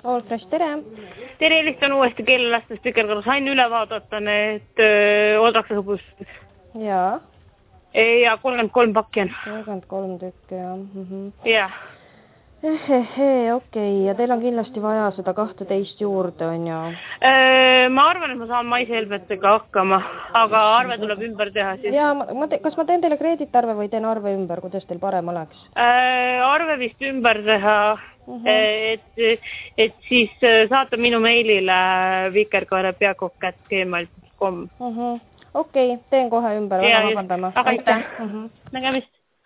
Allfresh, tere! Tere, helistan uuesti keelelaste spikerga. Sain üle vaadata need Oldrakse hõbust. Jaa. Ja 33 pakki on. 33 tükki, jah. Jah. Okei. Ja teil on kindlasti vaja seda 12 juurde, on ju? Ma arvan, et ma saan maishelmetega hakkama, aga arve tuleb ümber teha siis. Jaa, kas ma teen teile kreeditarve või teen arve ümber, kuidas teil parem oleks? Arve vist ümber teha, et siis saata minu meilile vikerkaare@peakokk@gmail.com. Okei, teen kohe ümber, väga vabandama. Aitäh. Nägemist.